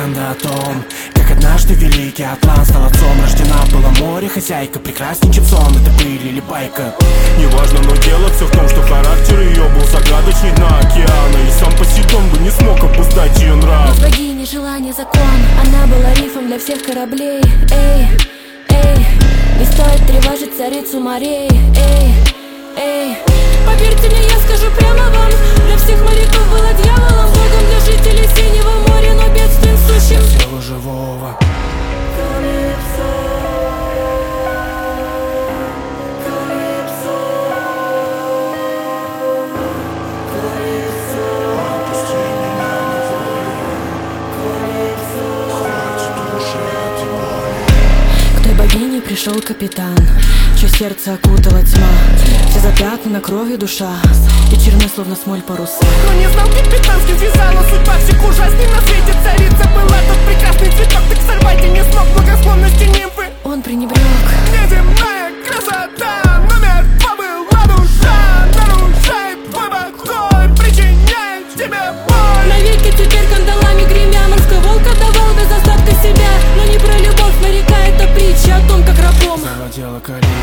легенда о том, как однажды великий Атлант стал отцом. Рождена была море хозяйка, прекрасней, чем сон, это пыль или байка. Неважно, но дело все в том, что характер ее был загадочней дна океана, и сам Посейдон бы не смог обуздать ее нрав. Без богини желание закон, она была рифом для всех кораблей. Эй, эй, не стоит тревожить царицу морей. Эй, эй, поверьте мне, я скажу прямо вам, для всех моряков была дьяволом, богом для жителей синего моря, но бедствием сущим для всего живого. К той богине пришел капитан, чье сердце окутала тьма, все запятнана кровью душа, и черны словно смоль паруса. Но не знал капитан, с кем связала судьба всех ужасней на свете. Царица была тот прекрасный цветок, так сорвать и не смог благосклонности нимфы. Он пренебрег. Неземная красота, номер два была душа, нарушает твой покой, причиняет тебе боль. Навеки теперь кандалами гремя, морской волк отдавал без остатка себя. Но не про любовь моряка, это притча о том, как рабом Заводила колени.